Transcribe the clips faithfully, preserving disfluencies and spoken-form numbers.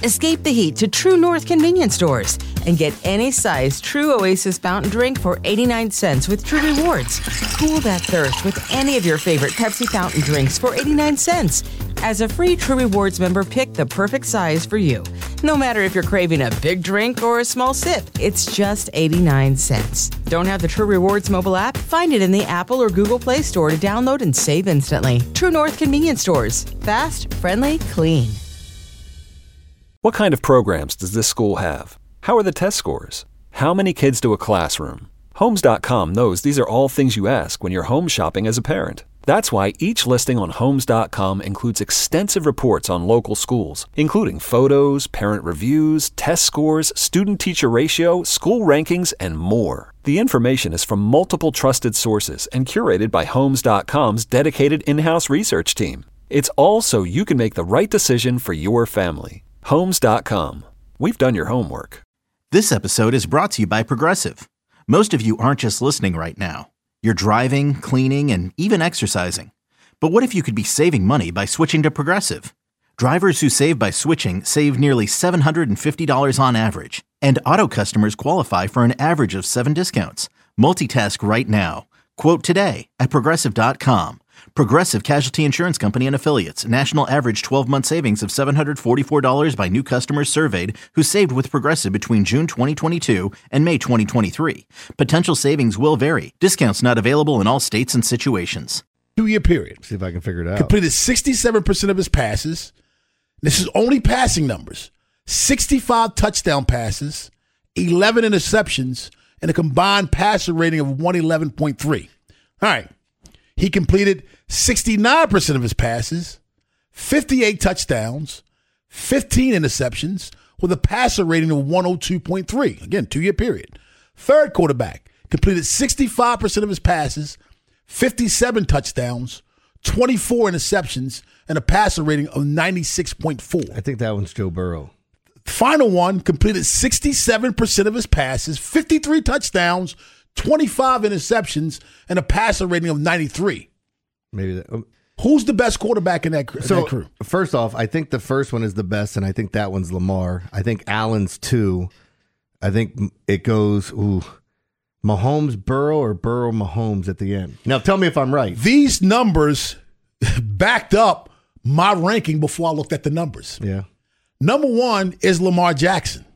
Escape the heat to True North convenience stores and get any size True Oasis fountain drink for eighty-nine cents with True Rewards. Cool that thirst with any of your favorite Pepsi fountain drinks for eighty-nine cents. As a free True Rewards member, pick the perfect size for you. No matter if you're craving a big drink or a small sip, it's just eighty-nine cents. Don't have the True Rewards mobile app? Find it in the Apple or Google Play Store to download and save instantly. True North convenience stores. Fast, friendly, clean. What kind of programs does this school have? How are the test scores? How many kids do a classroom? Homes dot com knows these are all things you ask when you're home shopping as a parent. That's why each listing on Homes dot com includes extensive reports on local schools, including photos, parent reviews, test scores, student-teacher ratio, school rankings, and more. The information is from multiple trusted sources and curated by Homes dot com's dedicated in-house research team. It's all so you can make the right decision for your family. Homes dot com. We've done your homework. This episode is brought to you by Progressive. Most of you aren't just listening right now. You're driving, cleaning, and even exercising. But what if you could be saving money by switching to Progressive? Drivers who save by switching save nearly seven hundred fifty dollars on average. And auto customers qualify for an average of seven discounts. Multitask right now. Quote today at Progressive dot com. Progressive Casualty Insurance Company and Affiliates. National average twelve-month savings of seven hundred forty-four dollars by new customers surveyed who saved with Progressive between June twenty twenty-two and May twenty twenty-three. Potential savings will vary. Discounts not available in all states and situations. Two-year period. See if I can figure it out. Completed sixty-seven percent of his passes. This is only passing numbers. sixty-five touchdown passes, eleven interceptions, and a combined passer rating of one eleven point three. All right. He completed sixty-nine percent of his passes, fifty-eight touchdowns, fifteen interceptions, with a passer rating of one oh two point three. Again, two-year period. Third quarterback completed sixty-five percent of his passes, fifty-seven touchdowns, twenty-four interceptions, and a passer rating of ninety-six point four. I think that one's Joe Burrow. Final one completed sixty-seven percent of his passes, fifty-three touchdowns, twenty-five interceptions, and a passer rating of ninety-three. Maybe that. Um, Who's the best quarterback in that, in so, that crew? First off, I think the first one is the best, and I think that one's Lamar. I think Allen's two. I think it goes, ooh, Mahomes, Burrow, or Burrow, Mahomes at the end. Now, tell me if I'm right. These numbers backed up my ranking before I looked at the numbers. Yeah. Number one is Lamar Jackson.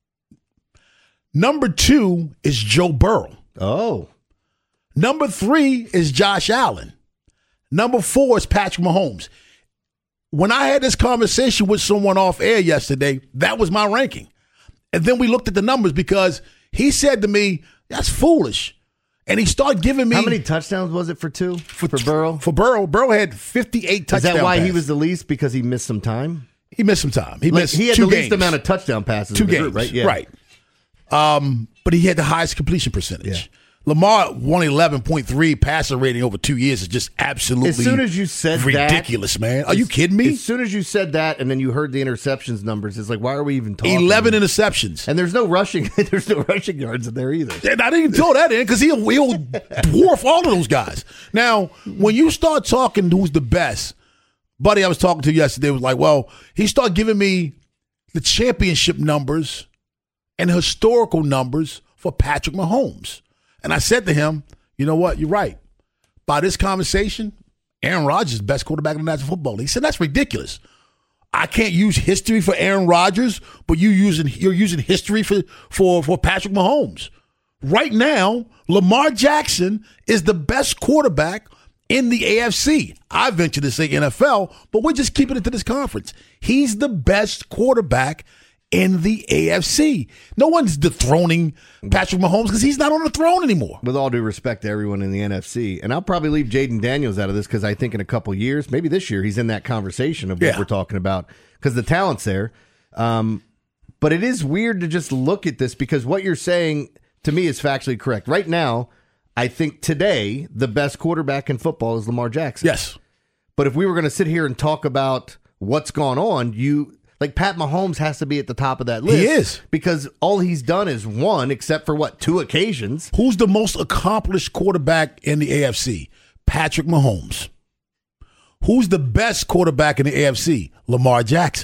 Number two is Joe Burrow. Oh. Number three is Josh Allen. Number four is Patrick Mahomes. When I had this conversation with someone off air yesterday, that was my ranking. And then we looked at the numbers because he said to me, that's foolish. And he started giving me... How many touchdowns was it for two? For, for Burrow? For Burrow. Burrow had fifty-eight touchdowns. Is that why passes. he was the least? Because he missed some time? He missed some time. He like, missed He had two the games. least amount of touchdown passes. Two in the games, group, right? Yeah. Right. Um, but he had the highest completion percentage. Yeah. Lamar, one eleven point three passer rating over two years is just absolutely as soon as you said ridiculous, that, man. Are you kidding me? As soon as you said that and then you heard the interceptions numbers, it's like, why are we even talking? eleven interceptions. And there's no rushing There's no rushing yards in there either. And I didn't even throw that in because he'll, he'll dwarf all of those guys. Now, when you start talking who's the best, buddy I was talking to yesterday was like, well, he started giving me the championship numbers and historical numbers for Patrick Mahomes. And I said to him, you know what? You're right. By this conversation, Aaron Rodgers is the best quarterback in the National Football League. He said, that's ridiculous. I can't use history for Aaron Rodgers, but you using you're using history for, for, for Patrick Mahomes. Right now, Lamar Jackson is the best quarterback in the A F C. I venture to say N F L, but we're just keeping it to this conference. He's the best quarterback in the A F C. No one's dethroning Patrick Mahomes because he's not on the throne anymore. With all due respect to everyone in the N F C, and I'll probably leave Jaden Daniels out of this because I think in a couple years, maybe this year, he's in that conversation of what yeah. we're talking about because the talent's there. Um, but it is weird to just look at this because what you're saying to me is factually correct. Right now, I think today the best quarterback in football is Lamar Jackson. Yes. But if we were going to sit here and talk about what's gone on, you... Like, Pat Mahomes has to be at the top of that list. He is. Because all he's done is one, except for, what, two occasions. Who's the most accomplished quarterback in the A F C? Patrick Mahomes. Who's the best quarterback in the A F C? Lamar Jackson.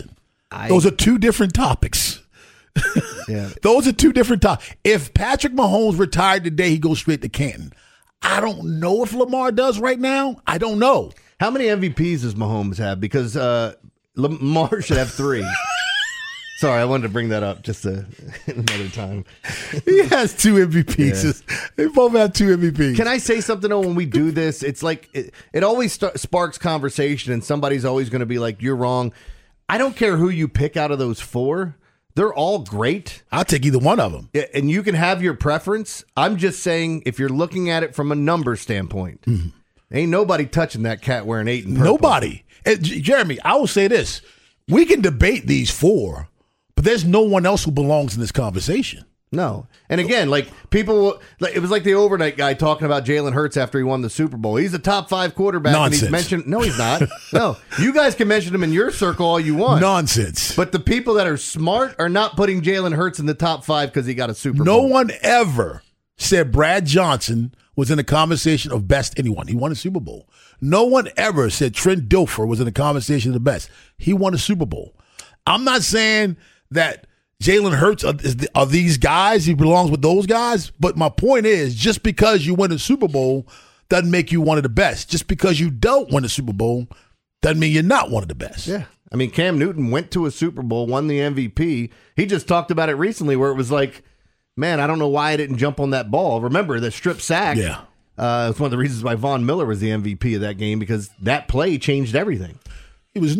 I, Those are two different topics. yeah. Those are two different topics. If Patrick Mahomes retired today, he goes straight to Canton. I don't know if Lamar does right now. I don't know. How many M V Ps does Mahomes have? Because uh, Lamar should have three. Sorry, I wanted to bring that up just a, another time. He has two M V Ps. Yeah. They both have two M V Ps. Can I say something, though, when we do this? It's like it, it always st- sparks conversation, and somebody's always going to be like, you're wrong. I don't care who you pick out of those four. They're all great. I'll take either one of them. And you can have your preference. I'm just saying, if you're looking at it from a number standpoint, mm-hmm. ain't nobody touching that cat wearing eight and purple. Nobody. And, Jeremy, I will say this. We can debate these four, but there's no one else who belongs in this conversation. No. And again, like people, like, it was like the overnight guy talking about Jalen Hurts after he won the Super Bowl. He's a top five quarterback. Nonsense. And he's mentioned, no, he's not. No. You guys can mention him in your circle all you want. Nonsense. But the people that are smart are not putting Jalen Hurts in the top five because he got a Super no Bowl. No one ever said Brad Johnson was in the conversation of best anyone. He won a Super Bowl. No one ever said Trent Dilfer was in the conversation of the best. He won a Super Bowl. I'm not saying that Jalen Hurts are, is the, are these guys. He belongs with those guys. But my point is, just because you win a Super Bowl doesn't make you one of the best. Just because you don't win a Super Bowl doesn't mean you're not one of the best. Yeah. I mean, Cam Newton went to a Super Bowl, won the M V P. He just talked about it recently where it was like, man, I don't know why I didn't jump on that ball. Remember, the strip sack. Yeah. Uh, it's one of the reasons why Von Miller was the M V P of that game, because that play changed everything. He was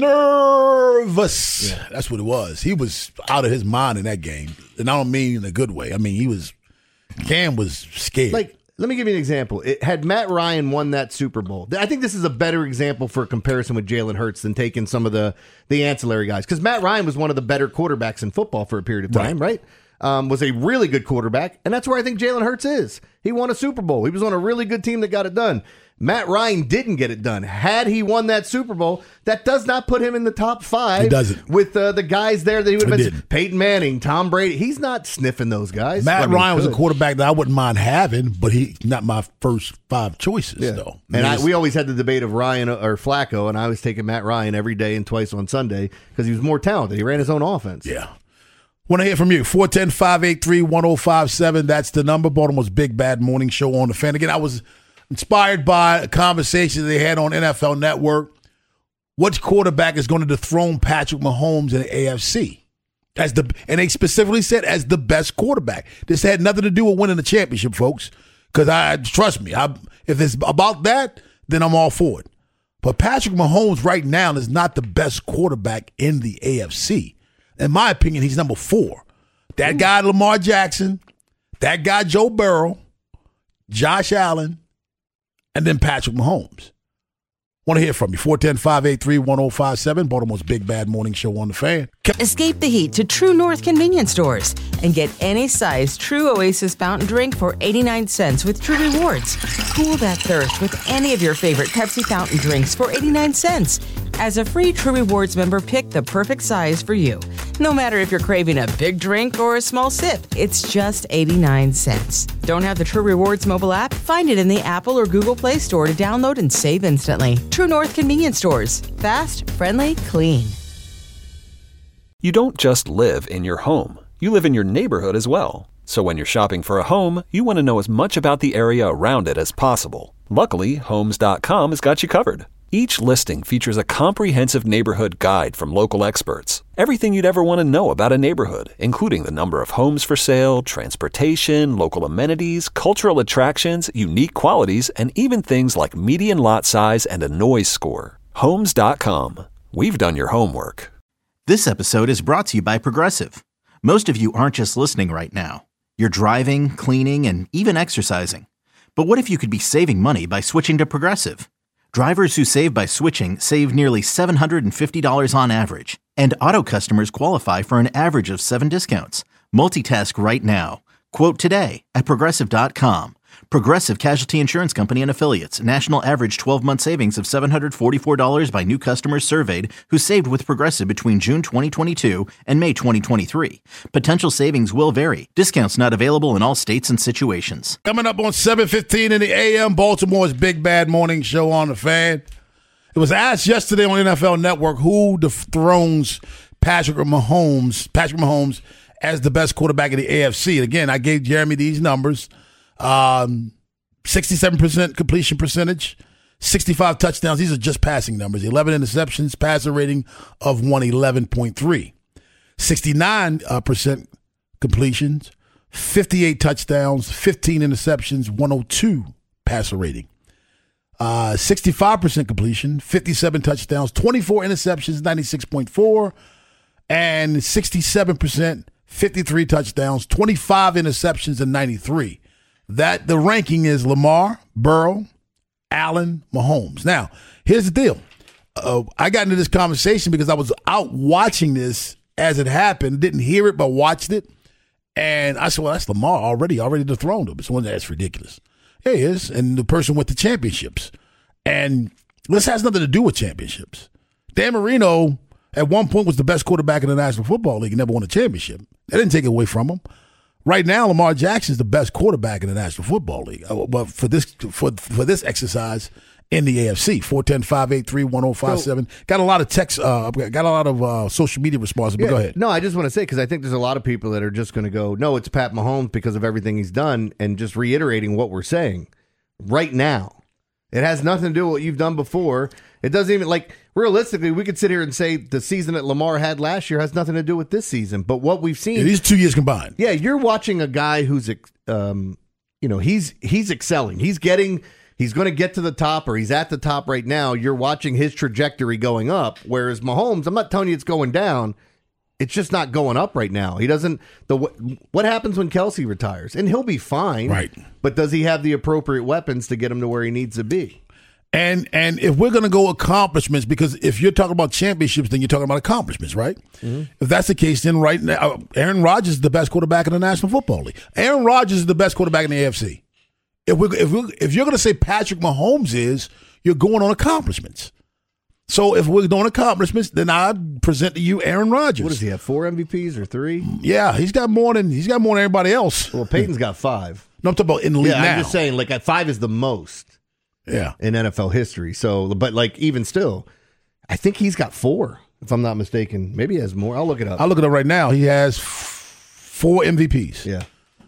nervous. Yeah. That's what it was. He was out of his mind in that game. And I don't mean in a good way. I mean, he was, Cam was scared. Like, let me give you an example. It, had Matt Ryan won that Super Bowl, I think this is a better example for a comparison with Jalen Hurts than taking some of the, the ancillary guys. Because Matt Ryan was one of the better quarterbacks in football for a period of time, right? right? Um, was a really good quarterback. And that's where I think Jalen Hurts is. He won a Super Bowl. He was on a really good team that got it done. Matt Ryan didn't get it done. Had he won that Super Bowl, that does not put him in the top five. It doesn't. With uh, the guys there that he would have been. Didn't. Peyton Manning, Tom Brady. He's not sniffing those guys. Matt I mean, Ryan was good. a quarterback that I wouldn't mind having, but he's not my first five choices, yeah. though. And I, we always had the debate of Ryan or Flacco, and I was taking Matt Ryan every day and twice on Sunday because he was more talented. He ran his own offense. Yeah. Want to hear from you. four one zero, five eight three, one zero five seven. That's the number. Baltimore's Big Bad Morning Show on the Fan. Again, I was inspired by a conversation they had on N F L Network. Which quarterback is going to dethrone Patrick Mahomes in the A F C? As the and they specifically said as the best quarterback. This had nothing to do with winning the championship, folks. Because I trust me, I, if it's about that, then I'm all for it. But Patrick Mahomes right now is not the best quarterback in the A F C. In my opinion, he's number four. That guy Lamar Jackson, that guy Joe Burrow, Josh Allen, and then Patrick Mahomes. Want to hear from you. four one zero, five eight three, one zero five seven. Baltimore's Big Bad Morning Show on the Fan. Escape the heat to True North convenience stores and get any size True Oasis fountain drink for eighty-nine cents with True Rewards. Cool that thirst with any of your favorite Pepsi fountain drinks for eighty-nine cents. As a free True Rewards member, pick the perfect size for you. No matter if you're craving a big drink or a small sip, it's just eighty-nine cents. Don't have the True Rewards mobile app? Find it in the Apple or Google Play Store to download and save instantly. True North convenience stores. Fast, friendly, clean. You don't just live in your home. You live in your neighborhood as well. So when you're shopping for a home, you want to know as much about the area around it as possible. Luckily, Homes dot com has got you covered. Each listing features a comprehensive neighborhood guide from local experts. Everything you'd ever want to know about a neighborhood, including the number of homes for sale, transportation, local amenities, cultural attractions, unique qualities, and even things like median lot size and a noise score. Homes dot com. We've done your homework. This episode is brought to you by Progressive. Most of you aren't just listening right now. You're driving, cleaning, and even exercising. But what if you could be saving money by switching to Progressive? Drivers who save by switching save nearly seven hundred fifty dollars on average. And auto customers qualify for an average of seven discounts. Multitask right now. Quote today at Progressive dot com. Progressive Casualty Insurance Company and Affiliates. National average twelve-month savings of seven hundred forty-four dollars by new customers surveyed who saved with Progressive between June twenty twenty-two and May twenty twenty-three. Potential savings will vary. Discounts not available in all states and situations. Coming up on seven fifteen in the A M, Baltimore's Big Bad Morning Show on the Fan. It was asked yesterday on N F L Network who dethrones Patrick Mahomes, Patrick Mahomes as the best quarterback in the A F C. And again, I gave Jeremy these numbers. Um, sixty-seven percent completion percentage, sixty-five touchdowns. These are just passing numbers. eleven interceptions, passer rating of one eleven point three. sixty-nine percent completions, fifty-eight touchdowns, fifteen interceptions, one oh two passer rating. Uh, sixty-five percent completion, fifty-seven touchdowns, twenty-four interceptions, ninety-six point four, and sixty-seven percent, fifty-three touchdowns, twenty-five interceptions, and ninety-three. That the ranking is Lamar, Burrow, Allen, Mahomes. Now, here's the deal. Uh, I got into this conversation because I was out watching this as it happened, didn't hear it, but watched it. And I said, well, that's Lamar already, already dethroned him. So that's ridiculous. Yeah, he is. And the person with the championships. And this has nothing to do with championships. Dan Marino, at one point, was the best quarterback in the National Football League and never won a championship. That didn't take it away from him. Right now, Lamar Jackson is the best quarterback in the National Football League. But for this for for this exercise in the A F C, four one zero, five eight three, one zero five seven. So, got a lot of text, uh, got a lot of uh, social media responses, but yeah, go ahead. No, I just want to say, because I think there's a lot of people that are just going to go, no, it's Pat Mahomes because of everything he's done, and just reiterating what we're saying right now. It has nothing to do with what you've done before. It doesn't even, like, realistically, we could sit here and say the season that Lamar had last year has nothing to do with this season. But what we've seen, yeah, these two years combined. Yeah, you're watching a guy who's, um, you know, he's he's excelling. He's getting, he's going to get to the top, or he's at the top right now. You're watching his trajectory going up. Whereas Mahomes, I'm not telling you it's going down. It's just not going up right now. He doesn't. The what happens when Kelsey retires? And he'll be fine, right? But does he have the appropriate weapons to get him to where he needs to be? And and if we're going to go accomplishments, because if you're talking about championships, then you're talking about accomplishments, right? Mm-hmm. If that's the case, then right now, Aaron Rodgers is the best quarterback in the National Football League. Aaron Rodgers is the best quarterback in the A F C. If we if we if you're going to say Patrick Mahomes is, you're going on accomplishments. So if we're doing accomplishments, then I present to you Aaron Rodgers. What does he have? Four M V Ps or three? Yeah, he's got more than he's got more than everybody else. Well, Peyton's got five. No, I'm talking about in the league yeah, now. I'm just saying, like, at five is the most. Yeah, in N F L history. So, but like even still, I think he's got four, if I'm not mistaken. Maybe he has more. I'll look it up. I'll look it up right now. He has f- four M V Ps. Yeah.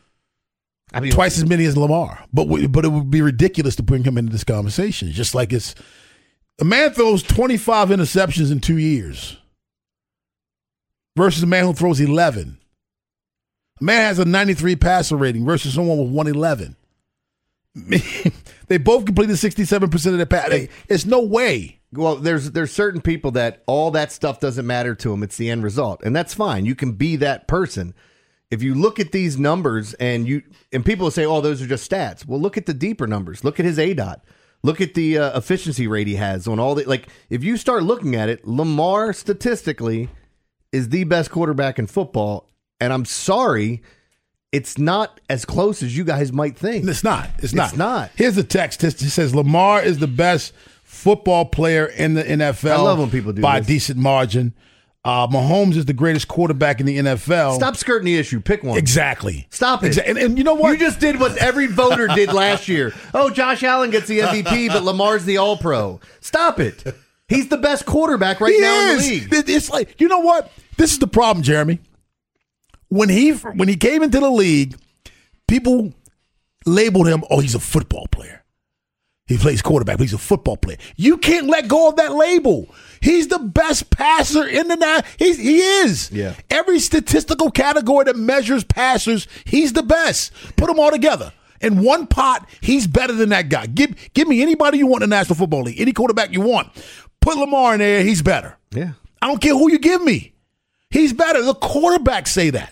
I mean, twice as many as Lamar. But we, but it would be ridiculous to bring him into this conversation. Just like it's a man throws twenty-five interceptions in two years versus a man who throws eleven. A man has a ninety-three passer rating versus someone with one eleven. They both completed sixty-seven percent of their pass. It's no way. Well, there's there's certain people that all that stuff doesn't matter to them. It's the end result, and that's fine. You can be that person. If you look at these numbers and you and people say, "Oh, those are just stats." Well, look at the deeper numbers. Look at his A D O T. Look at the uh, efficiency rate he has on all the like. If you start looking at it, Lamar statistically is the best quarterback in football, and I'm sorry. It's not as close as you guys might think. It's not. It's not. It's not. Here's the text. It says Lamar is the best football player in the N F L. I love when people do by this. a decent margin. Uh, Mahomes is the greatest quarterback in the N F L. Stop skirting the issue. Pick one. Exactly. Stop it. Exa- and, and you know what? You just did what every voter did last year. Oh, Josh Allen gets the M V P, but Lamar's the All-Pro. Stop it. He's the best quarterback right he now is. in the league. It's like, you know what? This is the problem, Jeremy. When he when he came into the league, people labeled him, oh, he's a football player. He plays quarterback, but he's a football player. You can't let go of that label. He's the best passer in the night. He's, he is. Yeah. Every statistical category that measures passers, he's the best. Put them all together. In one pot, he's better than that guy. Give, give me anybody you want in the National Football League, any quarterback you want. Put Lamar in there, he's better. Yeah. I don't care who you give me. He's better. The quarterbacks say that.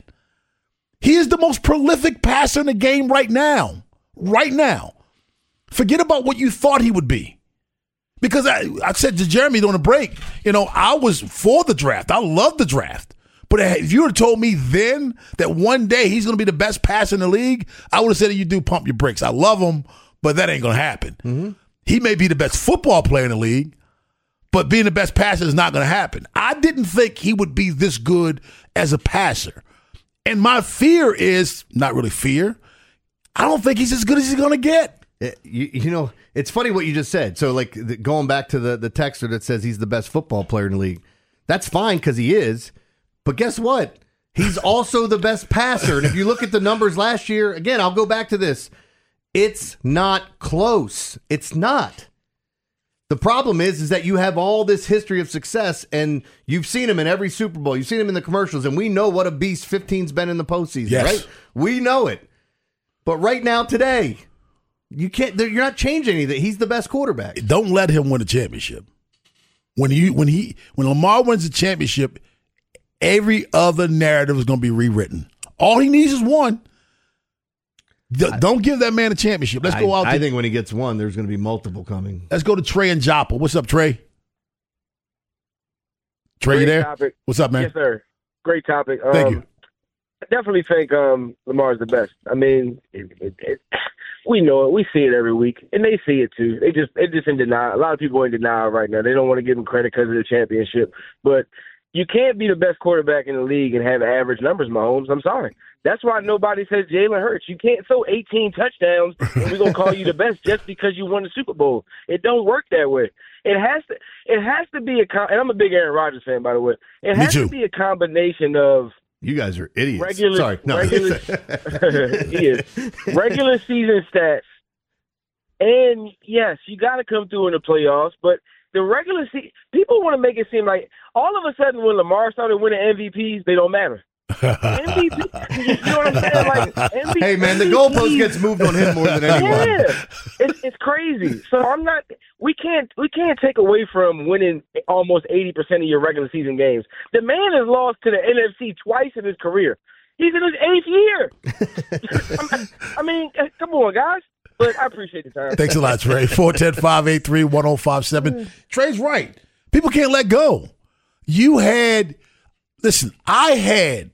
He is the most prolific passer in the game right now. Right now. Forget about what you thought he would be. Because I, I said to Jeremy on the break, you know, I was for the draft. I love the draft. But if you would have told me then that one day he's going to be the best passer in the league, I would have said, you do pump your brakes. I love him, but that ain't going to happen. Mm-hmm. He may be the best football player in the league, but being the best passer is not going to happen. I didn't think he would be this good as a passer. And my fear is, not really fear, I don't think he's as good as he's going to get. It, you, you know, it's funny what you just said. So, like, the, going back to the, the texter that says he's the best football player in the league, that's fine because he is. But guess what? He's also the best passer. And if you look at the numbers last year, again, I'll go back to this. It's not close. It's not. The problem is, is that you have all this history of success, and you've seen him in every Super Bowl. You've seen him in the commercials, and we know what a beast fifteen's been in the postseason, yes. right? We know it. But right now, today, you can't. You're not changing anything. He's the best quarterback. Don't let him win a championship. When you when he when Lamar wins a championship, every other narrative is going to be rewritten. All he needs is one. D- I, don't give that man a championship. Let's I, go out. I to, think when he gets one, there's going to be multiple coming. Let's go to Trey and Joppa. What's up, Trey? Trey, Great you there? Topic. What's up, man? Yes, sir. Great topic. Um, Thank you. I definitely think um, Lamar's the best. I mean, it, it, it, we know it. We see it every week, and they see it too. They just they just in denial. A lot of people are in denial right now. They don't want to give him credit because of the championship. But you can't be the best quarterback in the league and have average numbers, Mahomes. I'm sorry. That's why nobody says Jalen Hurts. You can't throw eighteen touchdowns and we're gonna call you the best just because you won the Super Bowl. It don't work that way. It has to. It has to be a. And I'm a big Aaron Rodgers fan, by the way. It has to be a combination of. You guys are idiots. Regular, Sorry, no. regular, he is. Regular season stats, and yes, you got to come through in the playoffs. But the regular season, people want to make it seem like all of a sudden when Lamar started winning M V Ps, they don't matter. M V P, you know what I'm saying? Like, M V P, hey man, the goalpost gets moved on him more than anyone. Yeah, it's, it's crazy. So I'm not. We can't. We can't take away from winning almost eighty percent of your regular season games. The man has lost to the N F C twice in his career. He's in his eighth year. I mean, come on, guys. But I appreciate the time. Thanks a lot, Trey. four one zero, five eight three, one zero five seven. Trey's right. People can't let go. You had, listen, I had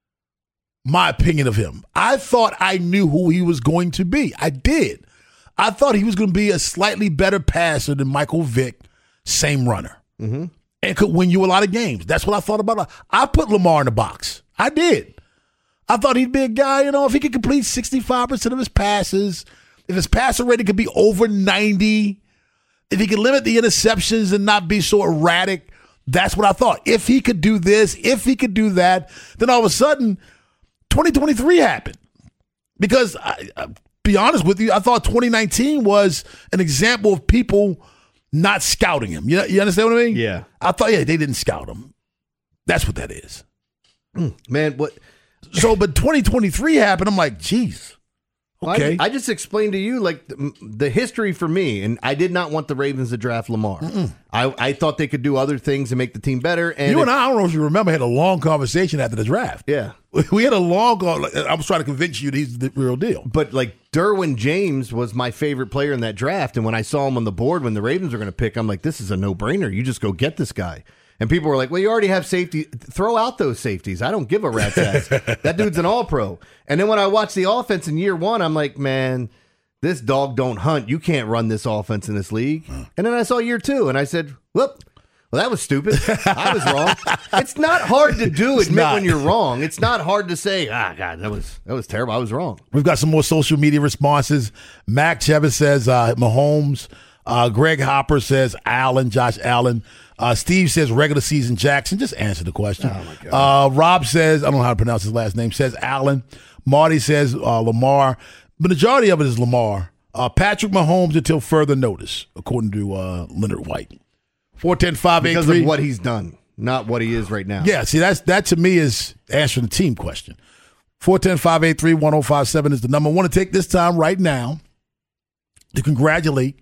my opinion of him. I thought I knew who he was going to be. I did. I thought he was going to be a slightly better passer than Michael Vick, same runner, mm-hmm. and could win you a lot of games. That's what I thought about. I put Lamar in the box. I did. I thought he'd be a guy, you know, if he could complete sixty-five percent of his passes, if his passer rating could be over ninety, if he could limit the interceptions and not be so erratic, that's what I thought. If he could do this, if he could do that, then all of a sudden, twenty twenty-three happened. Because, I, I, be honest with you, I thought twenty nineteen was an example of people not scouting him. You, you understand what I mean? Yeah. I thought, yeah, they didn't scout him. That's what that is. Man, what? So, but twenty twenty-three happened. I'm like, geez. Okay. I, I just explained to you, like, the, the history for me, and I did not want the Ravens to draft Lamar. I, I thought they could do other things and make the team better. And you if, and I, I don't know if you remember, had a long conversation after the draft. Yeah. We had a long I was trying to convince you that he's the real deal. But, like, Derwin James was my favorite player in that draft, and when I saw him on the board when the Ravens were going to pick, I'm like, this is a no-brainer. You just go get this guy. And people were like, well, you already have safety. Throw out those safeties. I don't give a rat's ass. That dude's an all-pro. And then when I watched the offense in year one, I'm like, man, this dog don't hunt. You can't run this offense in this league. And then I saw year two, and I said, whoop, well, that was stupid. I was wrong. It's not hard to do, admit when you're wrong. It's not hard to say, ah, God, that was that was terrible. I was wrong. We've got some more social media responses. Mac Chevez says uh, Mahomes. Uh, Greg Hopper says Allen, Josh Allen. Uh, Steve says regular season Jackson. Just answer the question. Oh, my God. Uh, Rob says, I don't know how to pronounce his last name, says Allen. Marty says uh, Lamar. The majority of it is Lamar. Uh, Patrick Mahomes until further notice, according to uh, Leonard White. four one zero, five eight three. Because of what he's done, not what he is right now. Yeah, see, that's that to me is answering the team question. four one zero, five eight three, one zero five seven is the number. I want to take this time right now to congratulate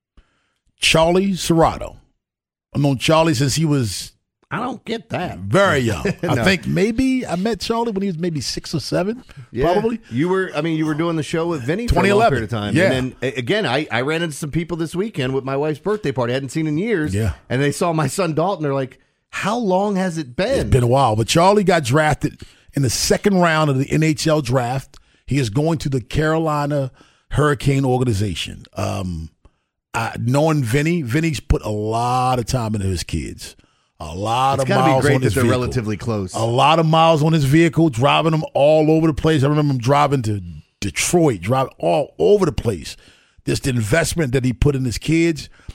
Charlie Serrato. I've known Charlie since he was I don't get that. very young. No. I think maybe I met Charlie when he was maybe six or seven, Yeah. probably. You were, I mean, you were doing the show with Vinny for a long twenty eleven. period of time. Yeah. And then, a- again, I, I ran into some people this weekend with my wife's birthday party I hadn't seen in years. Yeah. And they saw my son Dalton. They're like, how long has it been? It's been a while. But Charlie got drafted in the second round of the N H L draft. He is going to the Carolina Hurricane organization. Um, I, knowing Vinny, Vinny's put a lot of time into his kids. A lot It's of gotta be miles great on that his they're vehicle. relatively close. A lot of miles on his vehicle, driving him all over the place. I remember him driving to Detroit, driving all over the place. Just the investment that he put in his kids.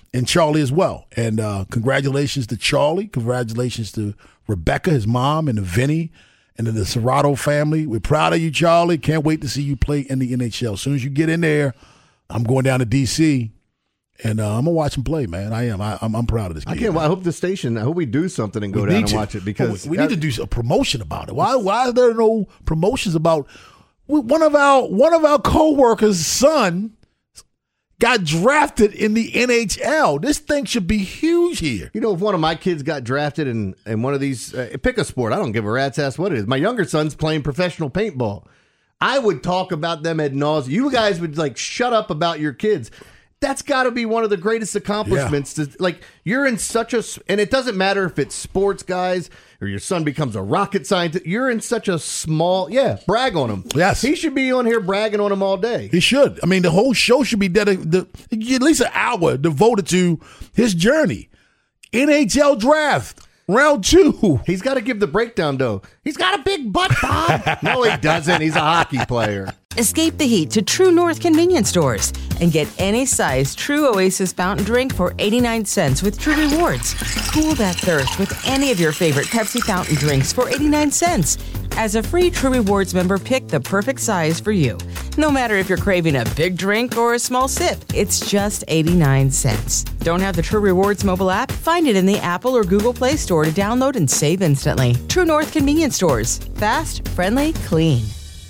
and Charlie as well. And uh, congratulations to Charlie. Congratulations to Rebecca, his mom, and to Vinny, and to the Serrato family. We're proud of you, Charlie. Can't wait to see you play in the N H L. As soon as you get in there, I'm going down to D C, and uh, I'm going to watch him play, man. I am. I, I'm, I'm proud of this kid. I can't. I hope the station, I hope we do something and go down and to. watch it, because oh, we, we need to do a promotion about it. Why Why are there no promotions about one of our one of our co-workers' son got drafted in the N H L. This thing should be huge here. You know, if one of my kids got drafted in, in one of these, uh, pick a sport, I don't give a rat's ass what it is. My younger son's playing professional paintball. I would talk about them ad nauseum. You guys would like shut up about your kids. That's got to be one of the greatest accomplishments. Yeah. To, like, you're in such a, and it doesn't matter if it's sports guys or your son becomes a rocket scientist. You're in such a small, yeah, brag on him. Yes. He should be on here bragging on him all day. He should. I mean, the whole show should be dedicated, at least an hour devoted to his journey. N H L draft. Round two. He's got to give the breakdown, though. He's got a big butt, Bob. No, he doesn't. He's a hockey player. Escape the heat to True North convenience stores and get any size True Oasis fountain drink for eighty-nine cents with True Rewards. Cool that thirst with any of your favorite Pepsi fountain drinks for eighty-nine cents. As a free True Rewards member, pick the perfect size for you. No matter if you're craving a big drink or a small sip, it's just eighty-nine cents. Don't have the True Rewards mobile app? Find it in the Apple or Google Play Store to download and save instantly. True North convenience stores. Fast, friendly, clean.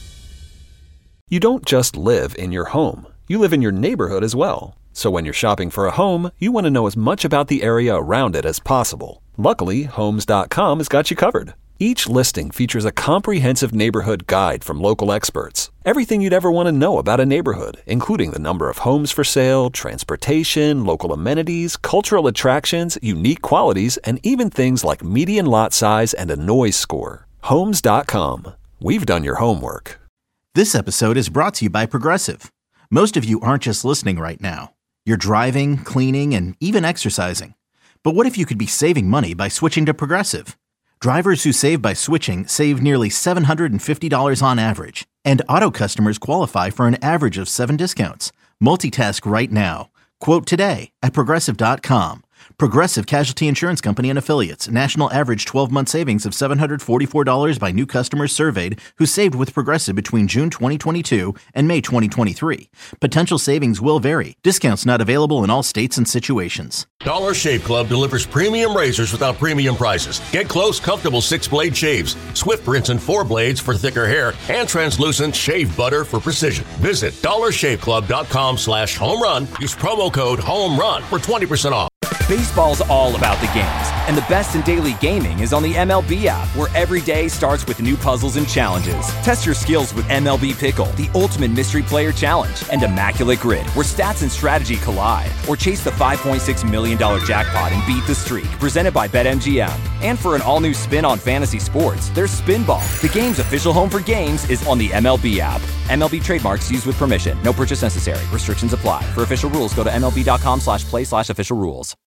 You don't just live in your home. You live in your neighborhood as well. So when you're shopping for a home, you want to know as much about the area around it as possible. Luckily, Homes dot com has got you covered. Each listing features a comprehensive neighborhood guide from local experts. Everything you'd ever want to know about a neighborhood, including the number of homes for sale, transportation, local amenities, cultural attractions, unique qualities, and even things like median lot size and a noise score. Homes dot com. We've done your homework. This episode is brought to you by Progressive. Most of you aren't just listening right now. You're driving, cleaning, and even exercising. But what if you could be saving money by switching to Progressive? Drivers who save by switching save nearly seven hundred fifty dollars on average. And auto customers qualify for an average of seven discounts. Multitask right now. Quote today at Progressive dot com. Progressive Casualty Insurance Company and Affiliates. National average twelve-month savings of seven hundred forty-four dollars by new customers surveyed who saved with Progressive between June twenty twenty-two and May twenty twenty-three. Potential savings will vary. Discounts not available in all states and situations. Dollar Shave Club delivers premium razors without premium prices. Get close, comfortable six-blade shaves, swift rinse and four blades for thicker hair, and translucent shave butter for precision. Visit dollar shave club dot com slash home run. Use promo code HOMERUN for twenty percent off. Baseball's all about the games, and the best in daily gaming is on the M L B app, where every day starts with new puzzles and challenges. Test your skills with M L B Pickle, the ultimate mystery player challenge, and Immaculate Grid, where stats and strategy collide. Or chase the five point six million dollars jackpot and beat the streak, presented by BetMGM. And for an all-new spin on fantasy sports, there's Spinball. The game's official home for games is on the M L B app. M L B trademarks used with permission. No purchase necessary. Restrictions apply. For official rules, go to M L B dot com slash play slash official rules.